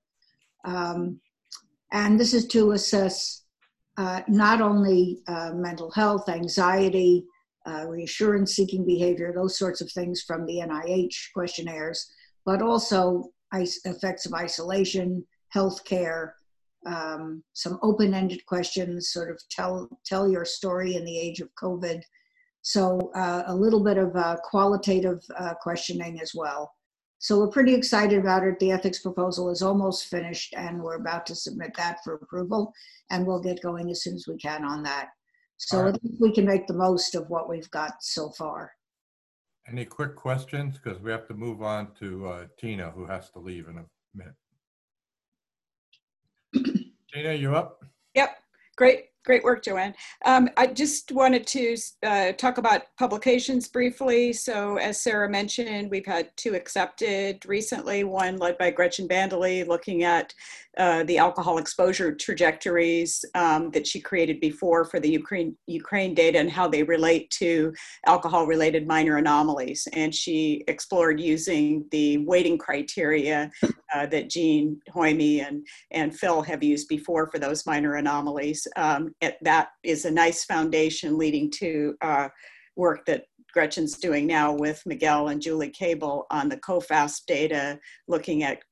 And this is to assess not only mental health, anxiety, reassurance-seeking behavior, those sorts of things from the NIH questionnaires, but also effects of isolation, healthcare, some open-ended questions, sort of tell your story in the age of COVID. So a little bit of qualitative questioning as well. So we're pretty excited about it. The ethics proposal is almost finished, and we're about to submit that for approval, and we'll get going as soon as we can on that. So I think we can make the most of what we've got so far. Any quick questions? Because we have to move on to Tina, who has to leave in a minute. Tina, you up? Yep. Great work, Joanne. I just wanted to talk about publications briefly. So as Sarah mentioned, we've had 2 accepted recently, one led by Gretchen Bandely looking at the alcohol exposure trajectories that she created before for the Ukraine data and how they relate to alcohol-related minor anomalies. And she explored using the weighting criteria that Jean Hoyme and Phil have used before for those minor anomalies. That is a nice foundation leading to work that Gretchen's doing now with Miguel and Julie Cable on the COFAST data, looking at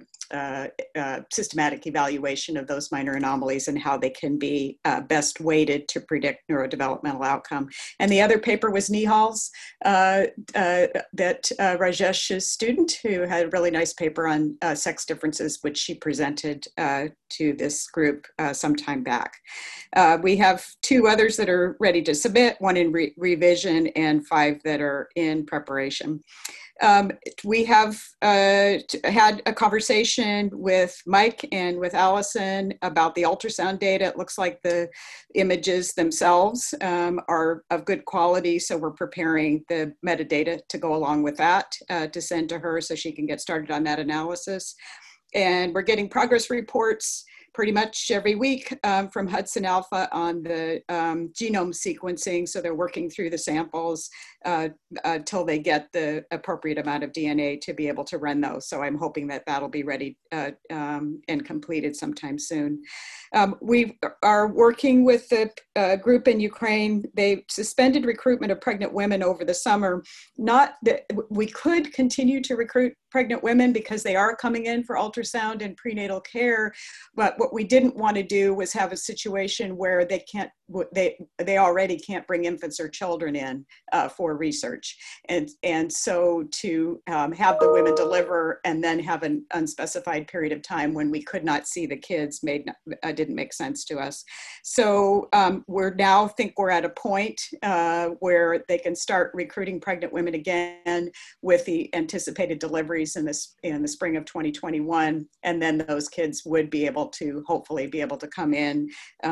systematic evaluation of those minor anomalies and how they can be best weighted to predict neurodevelopmental outcome. And the other paper was Nihal's, that Rajesh's student, who had a really nice paper on sex differences, which she presented to this group some time back. We have 2 others that are ready to submit, 1 in revision and 5 that are in preparation. We have had a conversation with Mike and with Allison about the ultrasound data. It looks like the images themselves are of good quality, so we're preparing the metadata to go along with that to send to her so she can get started on that analysis. And we're getting progress reports pretty much every week from Hudson Alpha on the genome sequencing. So they're working through the samples till they get the appropriate amount of DNA to be able to run those. So I'm hoping that that'll be ready and completed sometime soon. We are working with the group in Ukraine. They suspended recruitment of pregnant women over the summer. Not that we could continue to recruit pregnant women because they are coming in for ultrasound and prenatal care, but what we didn't want to do was have a situation where they already can't bring infants or children in for research, and so to have the women deliver and then have an unspecified period of time when we could not see the kids didn't make sense to us. So we're now think we're at a point where they can start recruiting pregnant women again with the anticipated deliveries in the spring of 2021, and then those kids would be able to hopefully be able to come in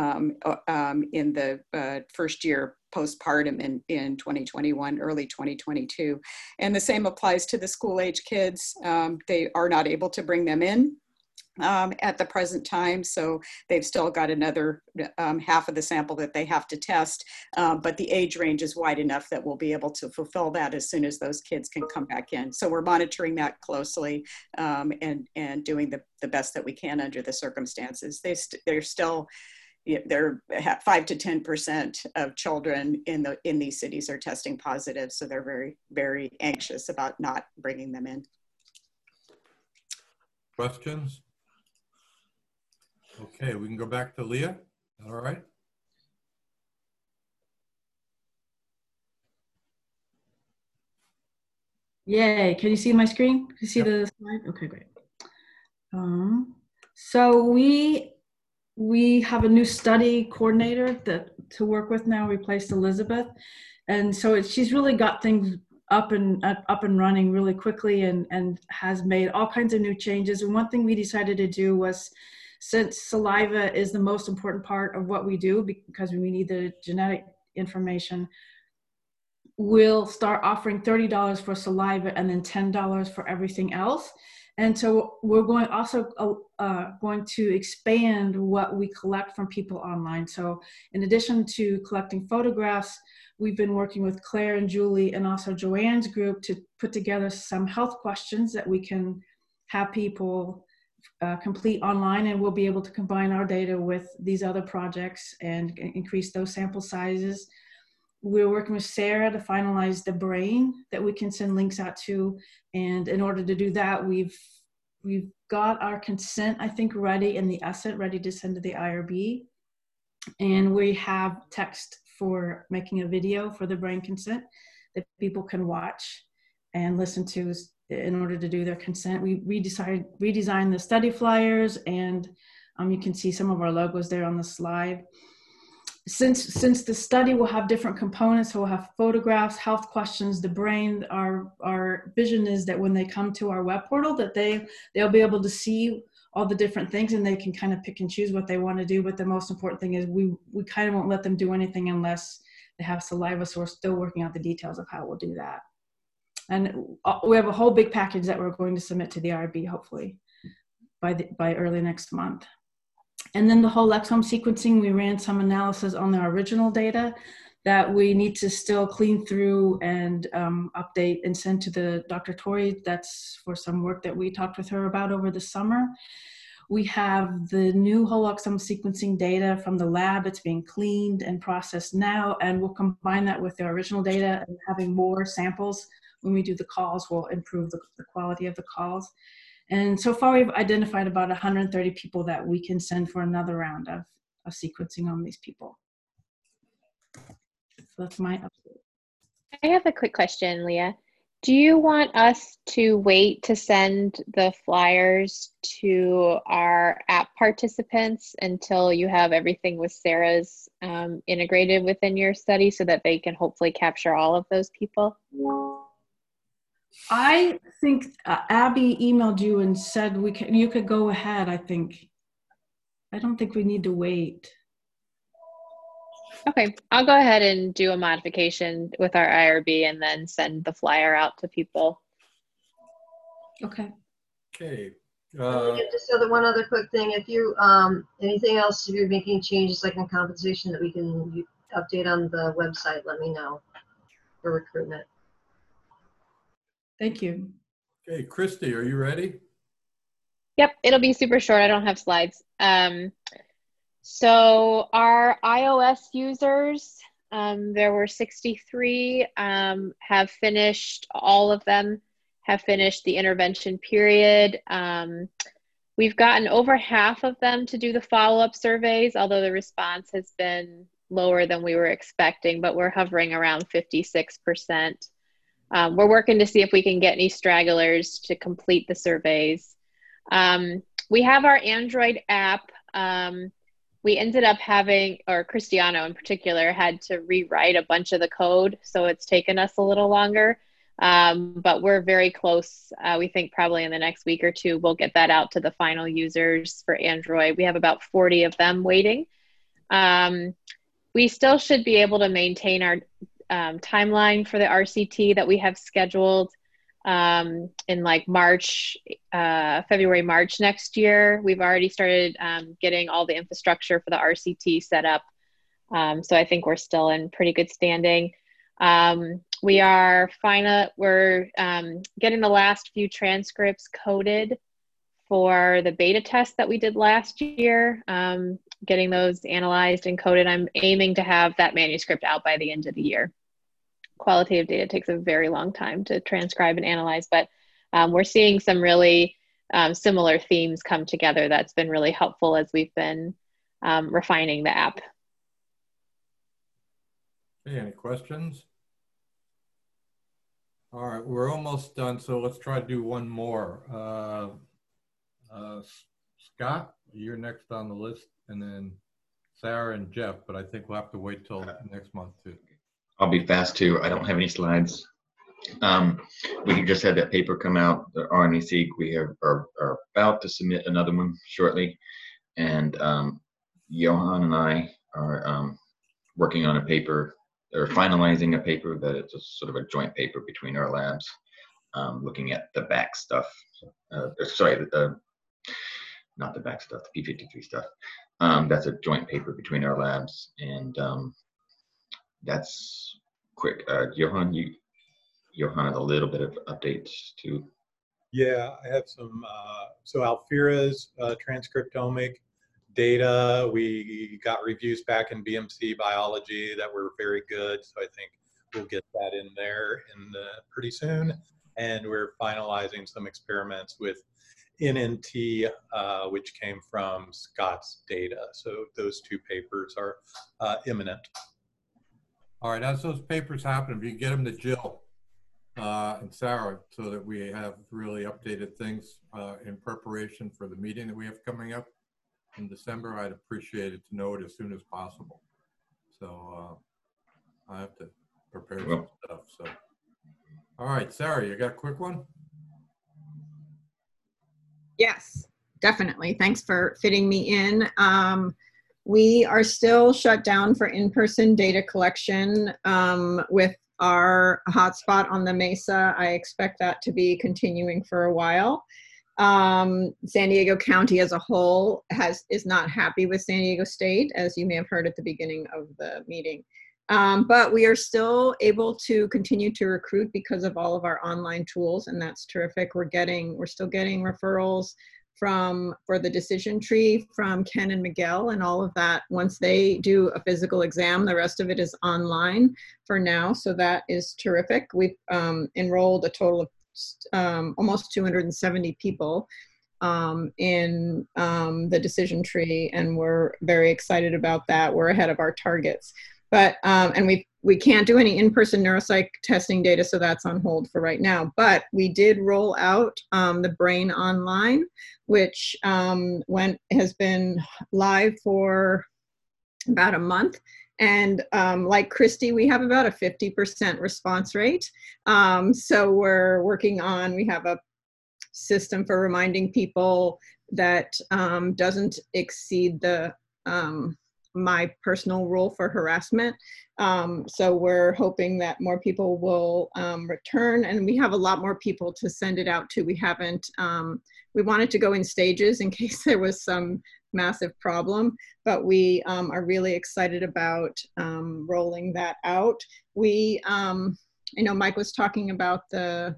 the first year postpartum in 2021, early 2022. And the same applies to the school age kids. They are not able to bring them in at the present time. So they've still got another half of the sample that they have to test, but the age range is wide enough that we'll be able to fulfill that as soon as those kids can come back in. So we're monitoring that closely and doing the best that we can under the circumstances. They're still, they're 5 to 10% of children in these cities are testing positive. So they're very, very anxious about not bringing them in. Questions? Okay, we can go back to Leah. All right. Yay, can you see my screen? Can you see the slide? Okay, great. So we have a new study coordinator to work with now, replaced Elizabeth. And so she's really got things up and running really quickly and has made all kinds of new changes. And one thing we decided to do was, since saliva is the most important part of what we do because we need the genetic information, we'll start offering $30 for saliva and then $10 for everything else. And so we're going to expand what we collect from people online. So in addition to collecting photographs, we've been working with Claire and Julie and also Joanne's group to put together some health questions that we can have people complete online, and we'll be able to combine our data with these other projects and increase those sample sizes. We're working with Sarah to finalize the brain that we can send links out to. And in order to do that, we've got our consent, I think, ready and the asset ready to send to the IRB. And we have text for making a video for the brain consent that people can watch and listen to in order to do their consent. We redesigned the study flyers, and you can see some of our logos there on the slide. Since the study will have different components, so we'll have photographs, health questions, the brain, our vision is that when they come to our web portal that they'll be able to see all the different things and they can kind of pick and choose what they want to do. But the most important thing is we kind of won't let them do anything unless they have saliva, so we're still working out the details of how we'll do that. And we have a whole big package that we're going to submit to the IRB, hopefully by early next month. And then the whole exome sequencing, we ran some analysis on the original data that we need to still clean through and update and send to the Dr. Torrey. That's for some work that we talked with her about over the summer. We have the new whole exome sequencing data from the lab. It's being cleaned and processed now, and we'll combine that with the original data, and having more samples when we do the calls will improve the quality of the calls. And so far we've identified about 130 people that we can send for another round of sequencing on these people. So that's my update. I have a quick question, Leah. Do you want us to wait to send the flyers to our app participants until you have everything with Sarah's integrated within your study so that they can hopefully capture all of those people? I think Abby emailed you and said you could go ahead, I think. I don't think we need to wait. Okay, I'll go ahead and do a modification with our IRB and then send the flyer out to people. Okay. Okay. Just one other quick thing. If you anything else, if you're making changes like in compensation that we can update on the website, let me know for recruitment. Thank you. Okay, Christy, are you ready? Yep, it'll be super short. I don't have slides. So our iOS users, there were 63, have finished, all of them have finished the intervention period. We've gotten over half of them to do the follow-up surveys, although the response has been lower than we were expecting, but we're hovering around 56%. We're working to see if we can get any stragglers to complete the surveys. We have our Android app. We ended up having, or Cristiano in particular, had to rewrite a bunch of the code, so it's taken us a little longer. But we're very close. We think probably in the next week or two, we'll get that out to the final users for Android. We have about 40 of them waiting. We still should be able to maintain our timeline for the RCT that we have scheduled in like March, February, March next year. We've already started getting all the infrastructure for the RCT set up. So I think we're still in pretty good standing. We're getting the last few transcripts coded for the beta test that we did last year, getting those analyzed and coded. I'm aiming to have that manuscript out by the end of the year. Qualitative data takes a very long time to transcribe and analyze, but we're seeing some really similar themes come together. That's been really helpful as we've been refining the app. Okay, any questions? All right, we're almost done, so let's try to do one more. Scott, you're next on the list, and then Sarah and Jeff, but I think we'll have to wait till next month too. I'll be fast too. I don't have any slides. We just had that paper come out, the RNA-seq. We are about to submit another one shortly. And Johan and I are working on a paper, or finalizing a paper that it's a sort of a joint paper between our labs, looking at the back stuff. Sorry, not the back stuff, the P53 stuff. That's a joint paper between our labs, and that's quick. Johan, Johan has a little bit of updates too. Yeah, I have some. So Alphira's transcriptomic data, we got reviews back in BMC biology that were very good. So I think we'll get that in there pretty soon. And we're finalizing some experiments with NNT, which came from Scott's data. So those two papers are imminent. All right, as those papers happen, if you get them to Jill and Sarah, so that we have really updated things in preparation for the meeting that we have coming up in December, I'd appreciate it to know it as soon as possible. So I have to prepare some stuff. So, all right, Sarah, you got a quick one? Yes, definitely. Thanks for fitting me in. We are still shut down for in-person data collection with our hotspot on the Mesa. I expect that to be continuing for a while. San Diego County as a whole is not happy with San Diego State, as you may have heard at the beginning of the meeting. But we are still able to continue to recruit because of all of our online tools, and that's terrific. We're still getting referrals for the decision tree from Ken and Miguel and all of that. Once they do a physical exam, the rest of it is online for now. So that is terrific. We've enrolled a total of almost 270 people in the decision tree, and we're very excited about that. We're ahead of our targets. But, and we can't do any in-person neuropsych testing data, so that's on hold for right now. But we did roll out the Brain Online, which has been live for about a month. And like Christy, we have about a 50% response rate. So we're working on, we have a system for reminding people that doesn't exceed the my personal rule for harassment. So we're hoping that more people will return, and we have a lot more people to send it out to. We haven't, we wanted to go in stages in case there was some massive problem, but we are really excited about rolling that out. We, I know Mike was talking about the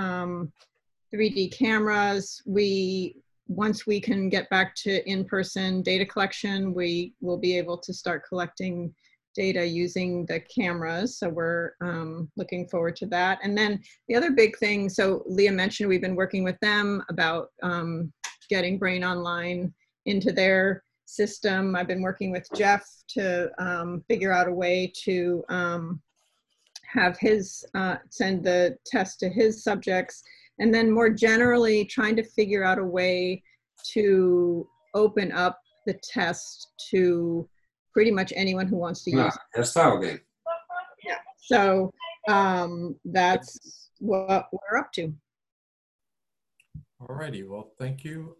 3D cameras. Once we can get back to in-person data collection, we will be able to start collecting data using the cameras. So we're looking forward to that. And then the other big thing, so Leah mentioned we've been working with them about getting Brain Online into their system. I've been working with Jeff to figure out a way to have his, send the test to his subjects. And then more generally, trying to figure out a way to open up the test to pretty much anyone who wants to use it. Está okay. Yeah. So that's what we're up to. All righty. Well, thank you.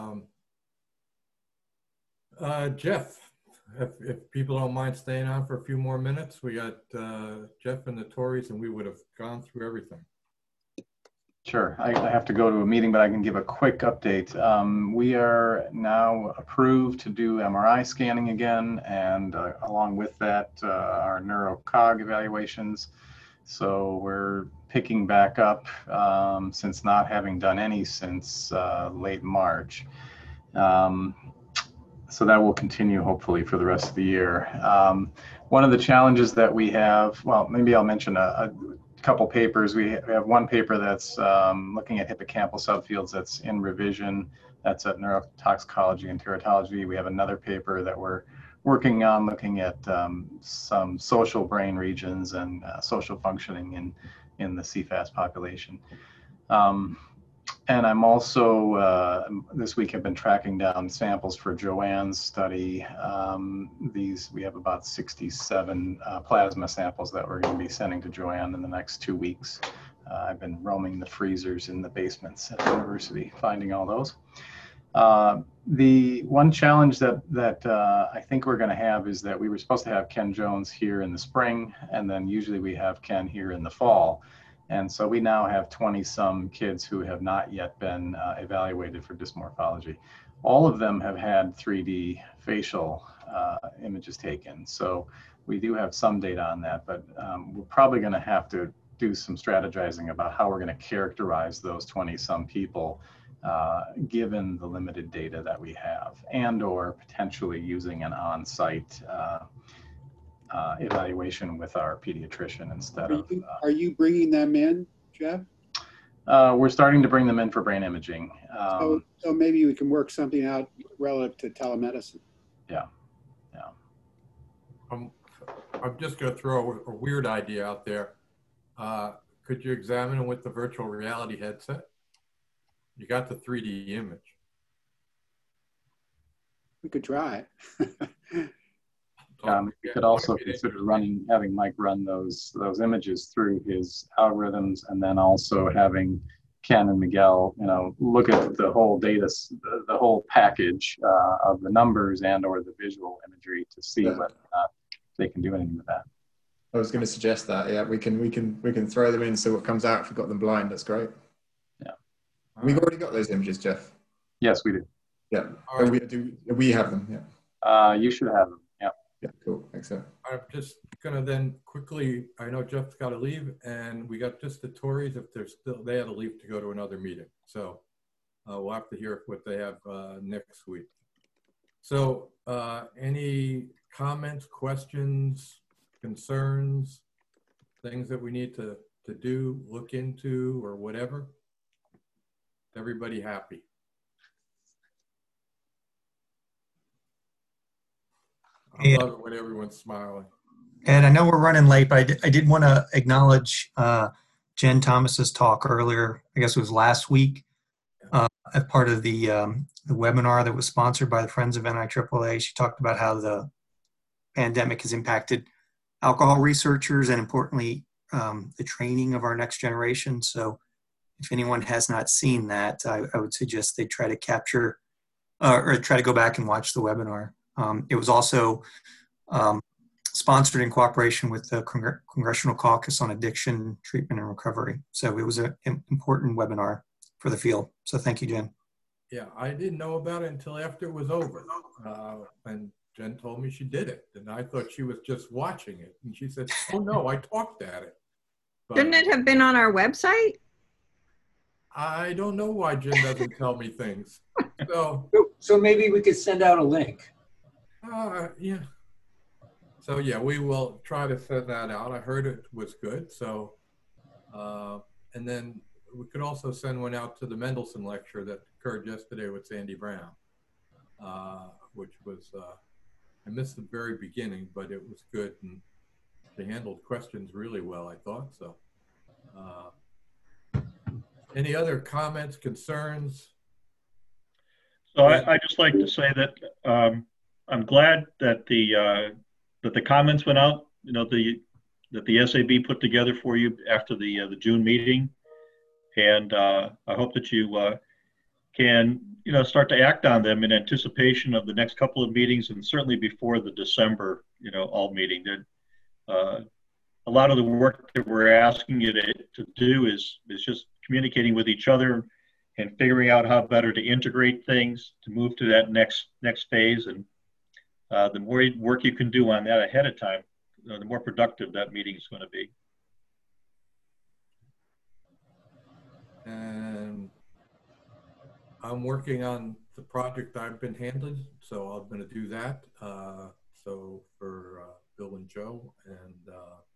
Jeff, if people don't mind staying on for a few more minutes, we got Jeff and the Tories, and we would have gone through everything. Sure. I have to go to a meeting, but I can give a quick update. We are now approved to do MRI scanning again, and along with that, our neurocog evaluations. So we're picking back up since not having done any since late March. So that will continue hopefully for the rest of the year. One of the challenges that we have, well, maybe I'll mention a couple papers. We have one paper that's looking at hippocampal subfields that's in revision. That's at neurotoxicology and teratology. We have another paper that we're working on looking at some social brain regions and social functioning in the CFAS population. And I'm also, this week have been tracking down samples for Joanne's study. We have about 67 plasma samples that we're going to be sending to Joanne in the next 2 weeks. I've been roaming the freezers in the basements at the university, finding all those. The one challenge that I think we're going to have is that we were supposed to have Ken Jones here in the spring, and then usually we have Ken here in the fall. And so we now have 20-some kids who have not yet been evaluated for dysmorphology. All of them have had 3D facial images taken. So we do have some data on that, but we're probably going to have to do some strategizing about how we're going to characterize those 20-some people given the limited data that we have, and or potentially using an on-site evaluation with our pediatrician instead of. Are you bringing them in, Jeff? We're starting to bring them in for brain imaging. So maybe we can work something out relative to telemedicine. Yeah, yeah. I'm just going to throw a weird idea out there. Could you examine it with the virtual reality headset? You got the 3D image. We could try. You could also consider having Mike run those images through his algorithms, and then also having Ken and Miguel, look at the whole data, the whole package of the numbers and or the visual imagery to see whether or not they can do anything with that. I was going to suggest that. Yeah, we can throw them in, see what comes out. If we've got them blind, that's great. Yeah. We've already got those images, Jeff. Yes, we do. Yeah. All right. We have them. Yeah. You should have them. Yeah. Yeah. Cool. Excellent. I'm just gonna then quickly. I know Jeff's got to leave, and we got just the Tories. If they're still, they had to leave to go to another meeting. So we'll have to hear what they have next week. So any comments, questions, concerns, things that we need to do, look into, or whatever? Everybody happy? I love it when everyone's smiling. And I know we're running late, but I did want to acknowledge Jen Thomas's talk earlier. I guess it was last week, as part of the webinar that was sponsored by the Friends of NIAAA. She talked about how the pandemic has impacted alcohol researchers and, importantly, the training of our next generation. So if anyone has not seen that, I would suggest they try to capture or try to go back and watch the webinar. It was also sponsored in cooperation with the Congressional Caucus on Addiction, Treatment, and Recovery. So it was an important webinar for the field. So thank you, Jen. Yeah, I didn't know about it until after it was over. And Jen told me she did it. And I thought she was just watching it. And she said, oh no, I talked at it. But Shouldn't it have been on our website? I don't know why Jen doesn't tell me things. So maybe we could send out a link. Yeah. So yeah, we will try to send that out. I heard it was good. So, and then we could also send one out to the Mendelssohn lecture that occurred yesterday with Sandy Brown, which was, I missed the very beginning, but it was good. And they handled questions really well, I thought. So, any other comments, concerns? So I just like to say that I'm glad that the comments went out. You know, that the SAB put together for you after the June meeting, and I hope that you can start to act on them in anticipation of the next couple of meetings, and certainly before the December all meeting. A lot of the work that we're asking you to do is just communicating with each other and figuring out how better to integrate things to move to that next phase. And the more work you can do on that ahead of time, the more productive that meeting is going to be. And I'm working on the project I've been handed, so I'm going to do that. So for Bill and Joe, and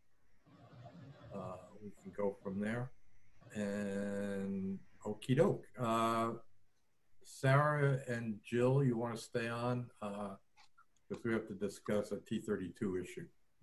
we can go from there. And okie doke. Sarah and Jill, you want to stay on? Because we have to discuss a T32 issue.